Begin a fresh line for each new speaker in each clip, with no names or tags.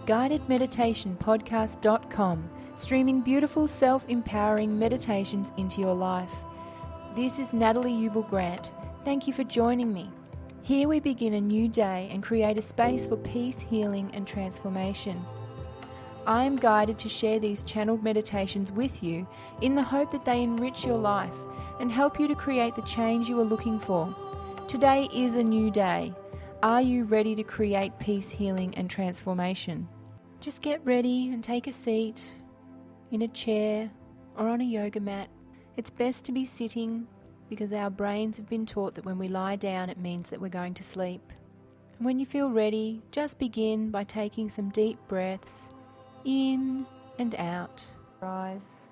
guidedmeditationpodcast.com, streaming beautiful self-empowering meditations into your life. This is Natalie Ubel Grant. Thank you for joining me. Here we begin a new day and create a space for peace, healing and transformation. I am guided to share these channeled meditations with you in the hope that they enrich your life and help you to create the change you are looking for. Today is a new day. Are you ready to create peace, healing and transformation? Just get ready and take a seat in a chair or on a yoga mat. It's best to be sitting because our brains have been taught that when we lie down it means that we're going to sleep. And when you feel ready, just begin by taking some deep breaths in and out. Rise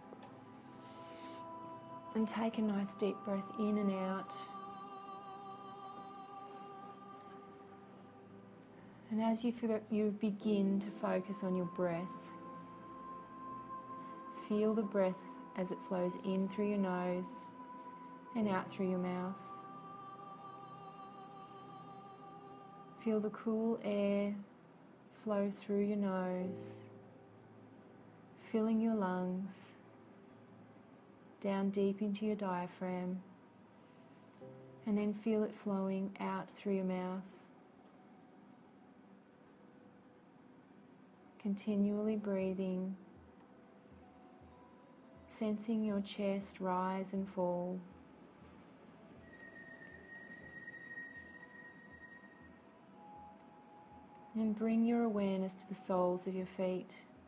and take a nice deep breath in and out. And as you begin to focus on your breath, feel the breath as it flows in through your nose and out through your mouth. Feel the cool air flow through your nose, filling your lungs, down deep into your diaphragm, and then feel it flowing out through your mouth. Continually breathing, sensing your chest rise and fall. And bring your awareness to the soles of your feet.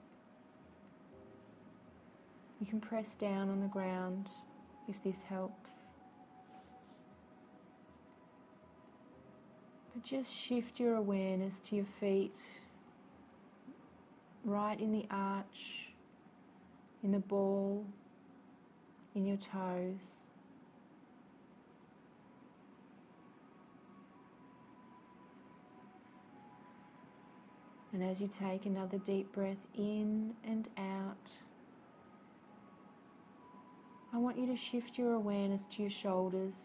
You can press down on the ground if this helps. But just shift your awareness to your feet, right in the arch, in the ball, in your toes. And as you take another deep breath in and out, I want you to shift your awareness to your shoulders,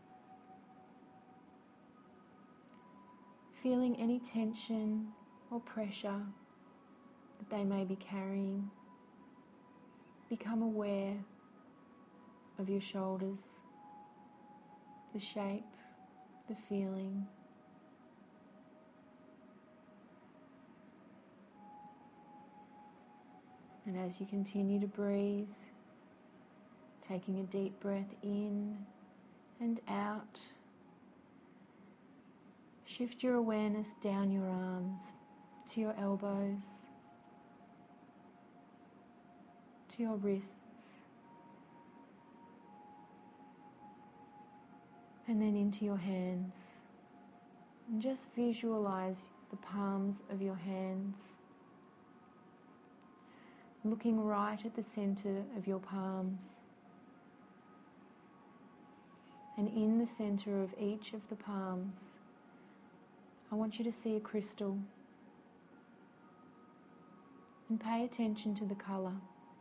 feeling any tension or pressure that they may be carrying. Become aware of your shoulders, the shape, the feeling. And as you continue to breathe, taking a deep breath in and out, shift your awareness down your arms to your elbows, to your wrists, and then into your hands. And just visualize the palms of your hands, looking right at the center of your palms. And in the center of each of the palms, I want you to see a crystal. And pay attention to the color.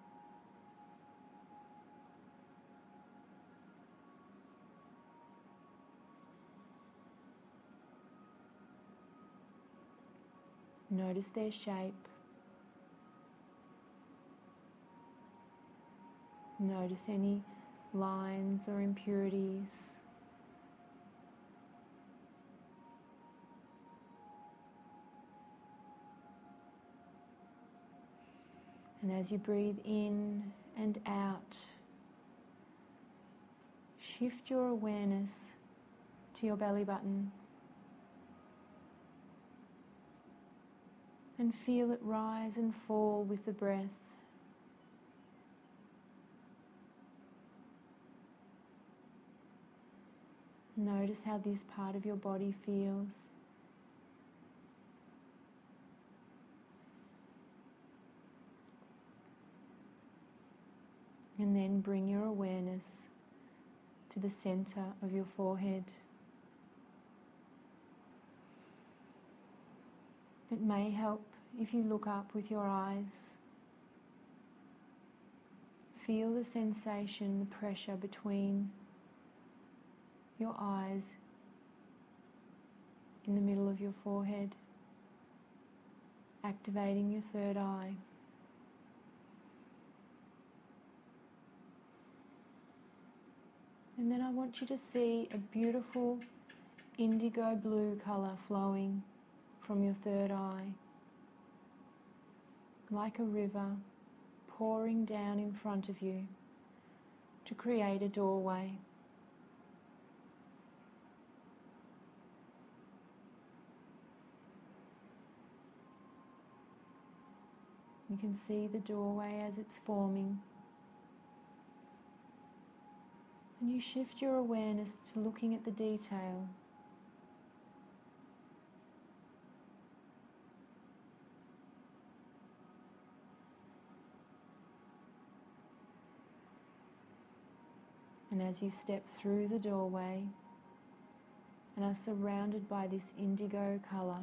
Notice their shape. Notice any lines or impurities. And as you breathe in and out, shift your awareness to your belly button and feel it rise and fall with the breath. Notice how this part of your body feels. And then bring your awareness to the center of your forehead. It may help if you look up with your eyes. Feel the sensation, the pressure between your eyes in the middle of your forehead. activating your third eye. And then I want you to see a beautiful indigo blue colour flowing from your third eye, like a river pouring down in front of you to create a doorway. You can see the doorway as it's forming. And you shift your awareness to looking at the detail. And as you step through the doorway and are surrounded by this indigo colour,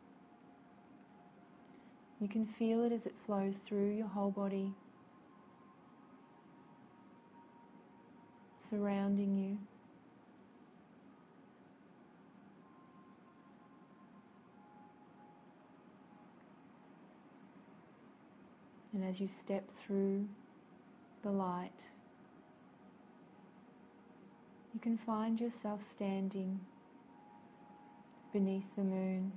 you can feel it as it flows through your whole body, surrounding you. And as you step through the light, you can find yourself standing beneath the moon,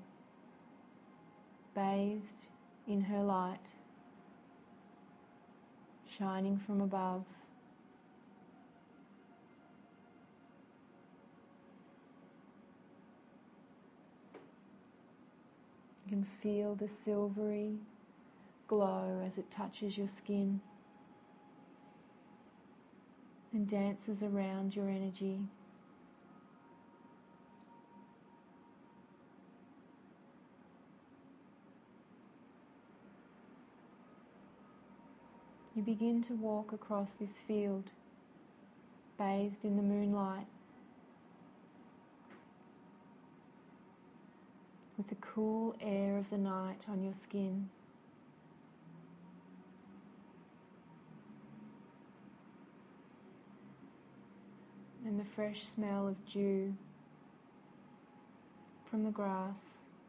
bathed in her light, shining from above. You can feel the silvery glow as it touches your skin and dances around your energy. You begin to walk across this field, bathed in the moonlight, with the cool air of the night on your skin. And the fresh smell of dew from the grass.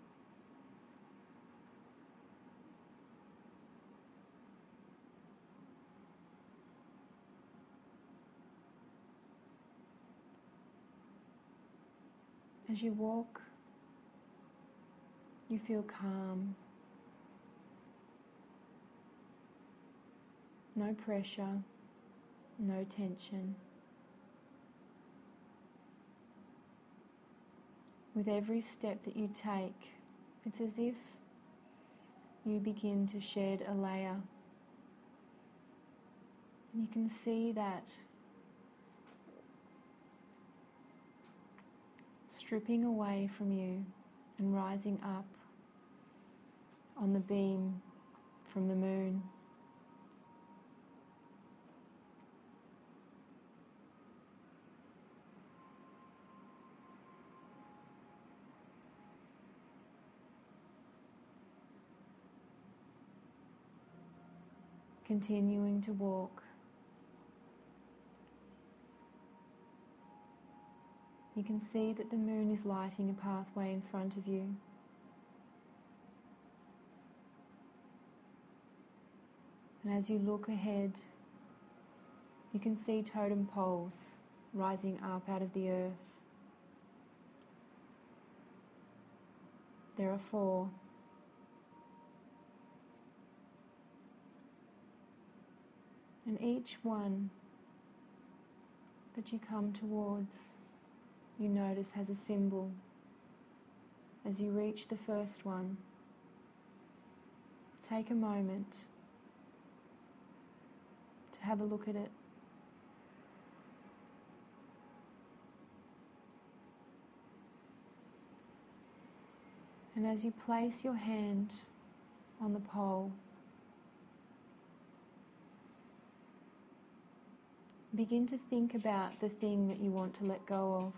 As you walk, you feel calm, no pressure, no tension. With every step that you take, it's as if you begin to shed a layer. And you can see that stripping away from you and rising up on the beam from the moon. Continuing to walk, you can see that the moon is lighting a pathway in front of you. And as you look ahead, you can see totem poles rising up out of the earth. There are 4. And each one that you come towards, you notice has a symbol. As you reach the first one, take a moment to have a look at it. And as you place your hand on the pole, begin to think about the thing that you want to let go of.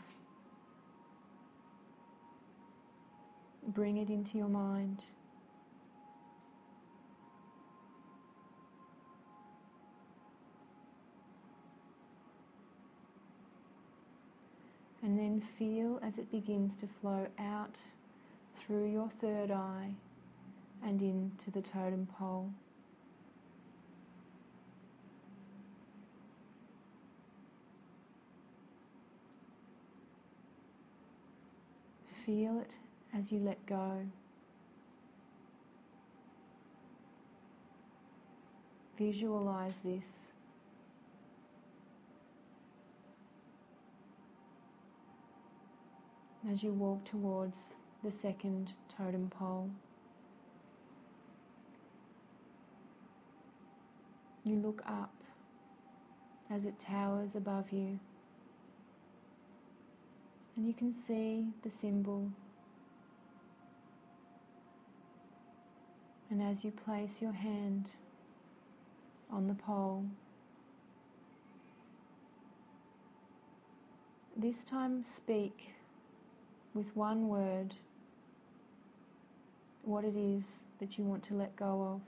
Bring it into your mind. And then feel as it begins to flow out through your third eye and into the totem pole. Feel it as you let go. Visualize this. As you walk towards the second totem pole, you look up as it towers above you, and you can see the symbol. And as you place your hand on the pole, this time speak with one word what it is that you want to let go of.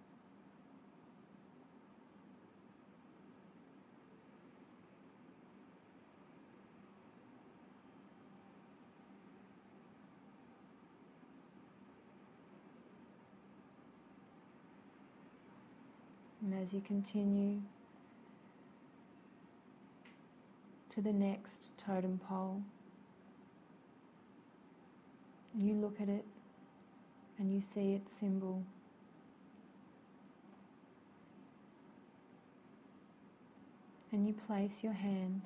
And as you continue to the next totem pole, you look at it and you see its symbol. And you place your hand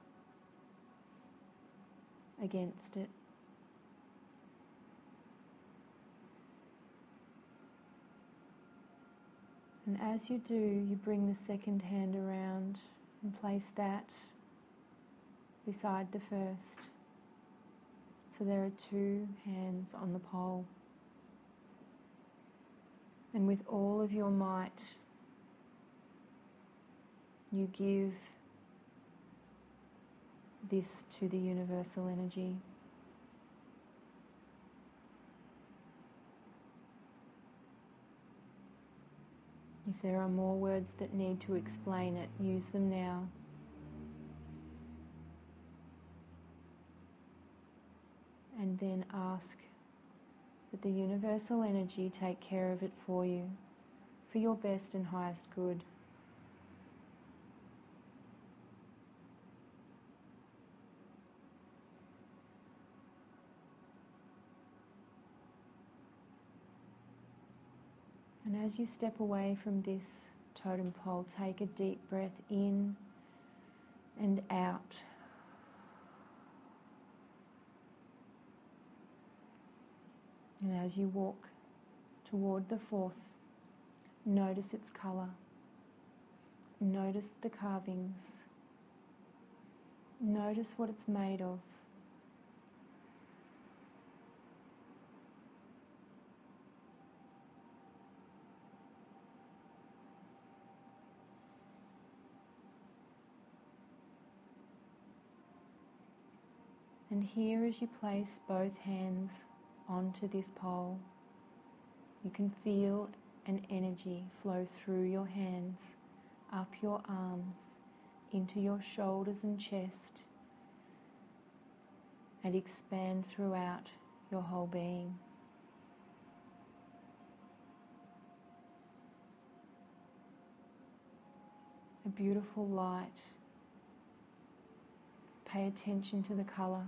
against it. And as you do, you bring the second hand around and place that beside the first. So there are two hands on the pole. And with all of your might, you give this to the universal energy. If there are more words that need to explain it, use them now. And then ask that the universal energy take care of it for you, for your best and highest good. And as you step away from this totem pole, take a deep breath in and out. And as you walk toward the fourth, notice its colour. Notice the carvings. Notice what it's made of. And here, as you place both hands onto this pole, you can feel an energy flow through your hands, up your arms, into your shoulders and chest, and expand throughout your whole being. A beautiful light. Pay attention to the colour.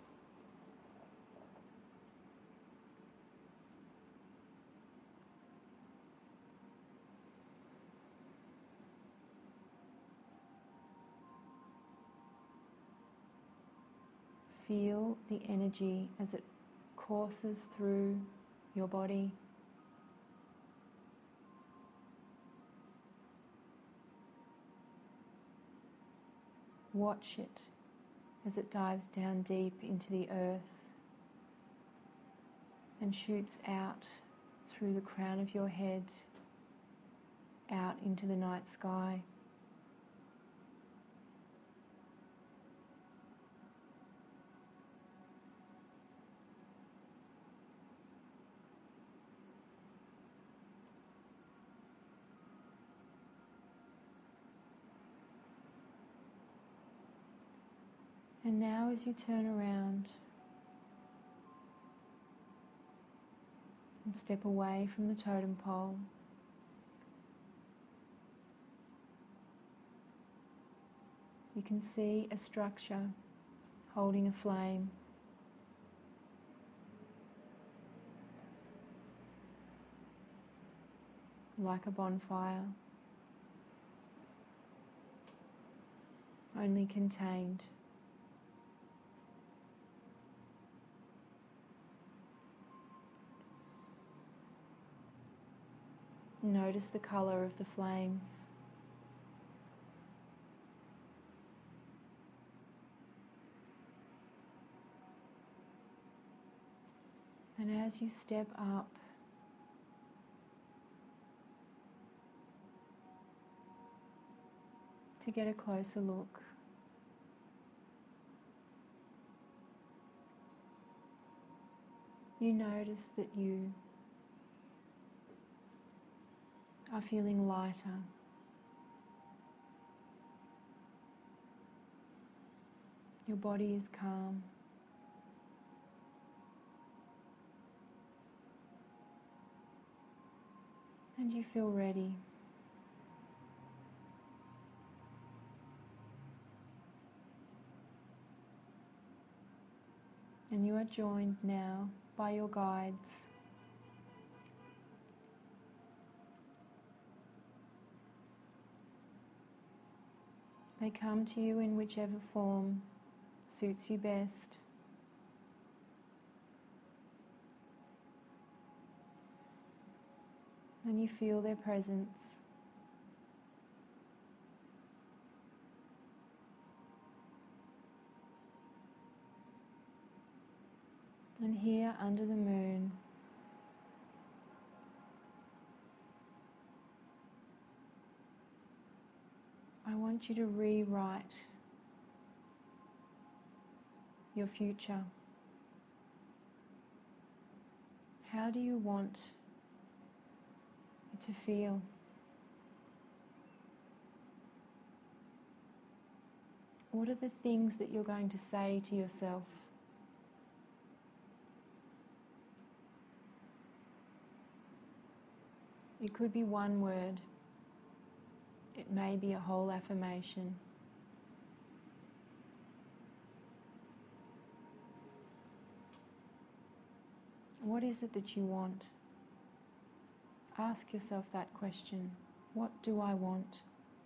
Feel the energy as it courses through your body. Watch it as it dives down deep into the earth and shoots out through the crown of your head, out into the night sky. And now as you turn around and and step away from the totem pole. You can see a structure holding a flame. Like a bonfire, only contained. Notice the colour of the flames. And as you step up, to get a closer look, you notice that you are feeling lighter. Your body is calm. And you feel ready. And you are joined now by your guides. They come to you in whichever form suits you best. And you feel their presence. And here under the moon, I want you to rewrite your future. How do you want it to feel? What are the things that you're going to say to yourself? It could be one word. It may be a whole affirmation. What is it that you want? Ask yourself that question. What do I want?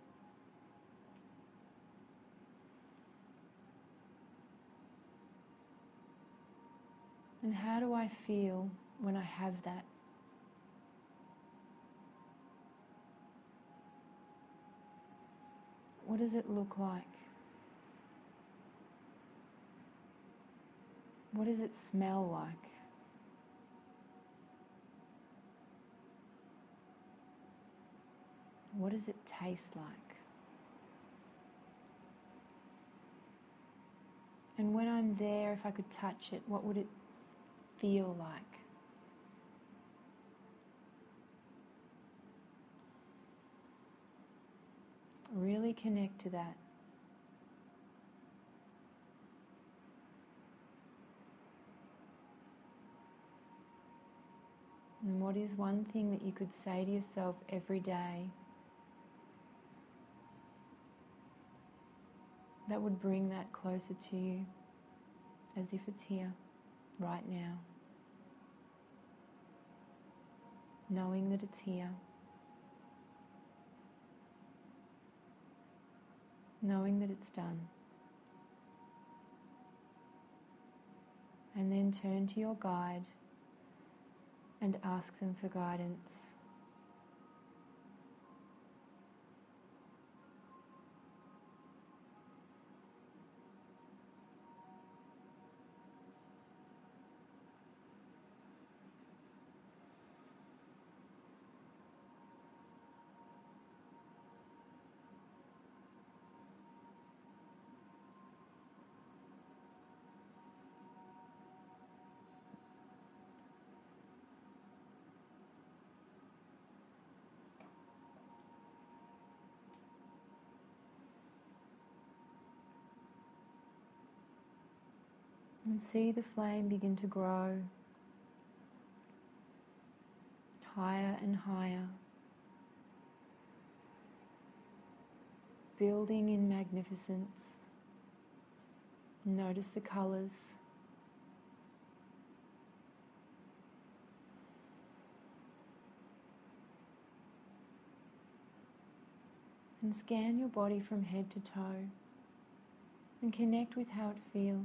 And how do I feel when I have that? What does it look like? What does it smell like? What does it taste like? And when I'm there, if I could touch it, what would it feel like? Really connect to that. And what is one thing that you could say to yourself every day that would bring that closer to you, as if it's here, right now? Knowing that it's here. Knowing that it's done. And then turn to your guide and ask them for guidance. And see the flame begin to grow. higher and higher, building in magnificence. Notice the colours. And scan your body from head to toe and connect with how it feels.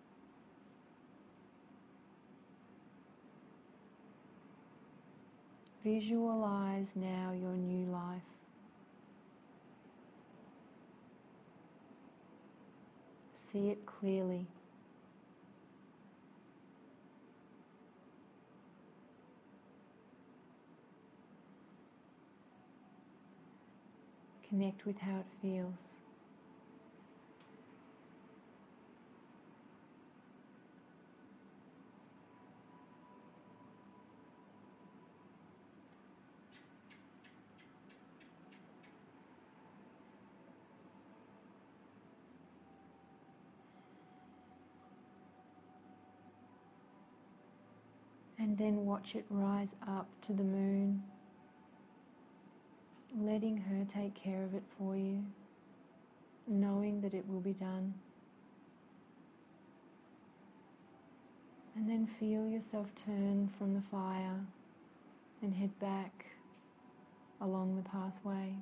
Visualize now your new life. See it clearly. Connect with how it feels. And then watch it rise up to the moon, letting her take care of it for you, knowing that it will be done. And then feel yourself turn from the fire and head back along the pathway.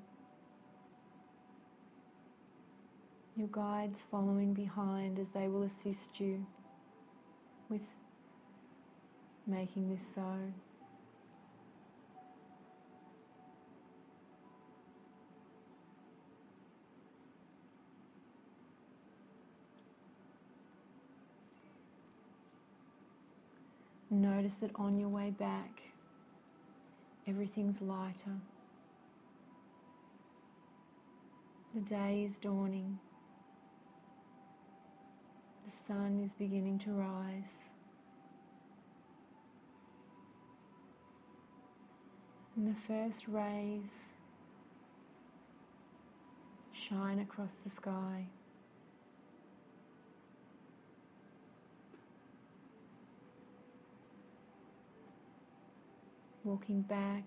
Your guides following behind as they will assist you with making this so. Notice that on your way back, everything's lighter. The day is dawning. The sun is beginning to rise. And the first rays shine across the sky. Walking back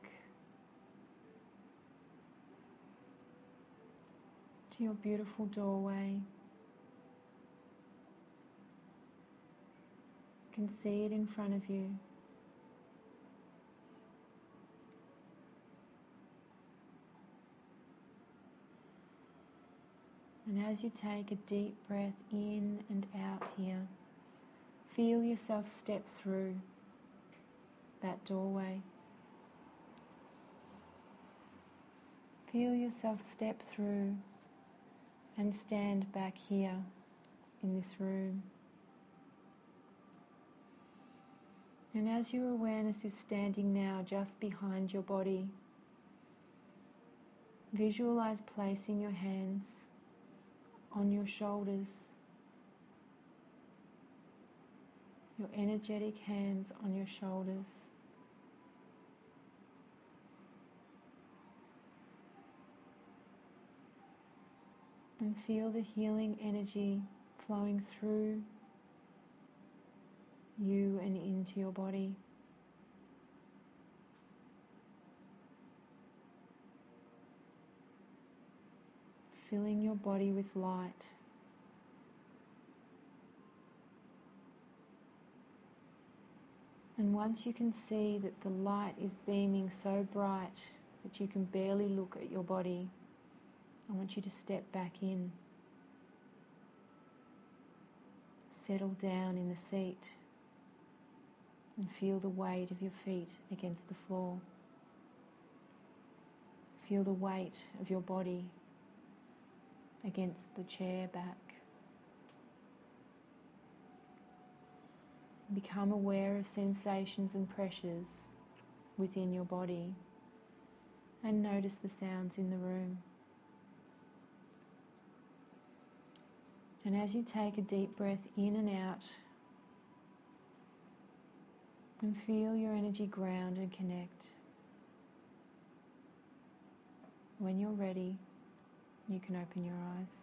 to your beautiful doorway. You can see it in front of you. And as you take a deep breath in and out here, feel yourself step through that doorway. Feel yourself step through and stand back here in this room. And as your awareness is standing now just behind your body, visualize placing your hands on your shoulders, your energetic hands on your shoulders. And feel the healing energy flowing through you and into your body. Filling your body with light. And once you can see that the light is beaming so bright that you can barely look at your body, I want you to step back in. Settle down in the seat and feel the weight of your feet against the floor. Feel the weight of your body against the chair back. Become aware of sensations and pressures within your body and notice the sounds in the room. And as you take a deep breath in and out, and feel your energy ground and connect. When you're ready, you can open your eyes.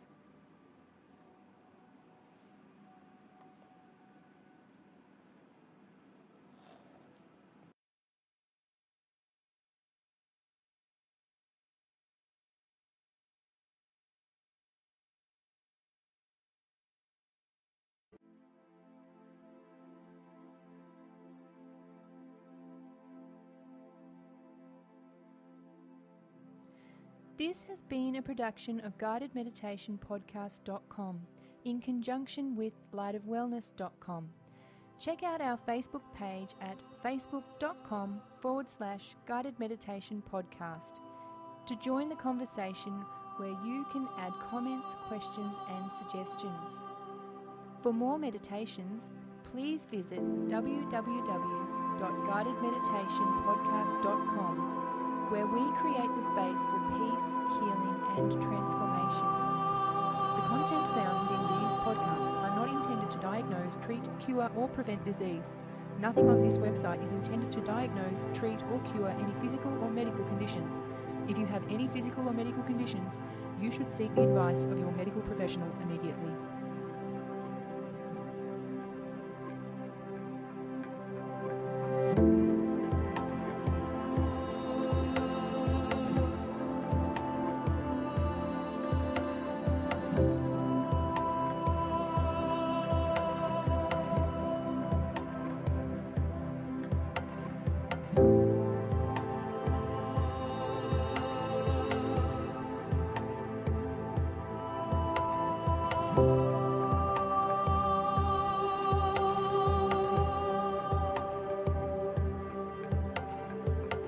This has been a production of guidedmeditationpodcast.com in conjunction with lightofwellness.com. Check out our Facebook page at facebook.com/guided meditation podcast to join the conversation where you can add comments, questions and suggestions. For more meditations, please visit www.guidedmeditationpodcast.com, where we create the space for peace, healing and transformation. The content found in these podcasts are not intended to diagnose, treat, cure or prevent disease. Nothing on this website is intended to diagnose, treat or cure any physical or medical conditions. If you have any physical or medical conditions, you should seek the advice of your medical professional immediately.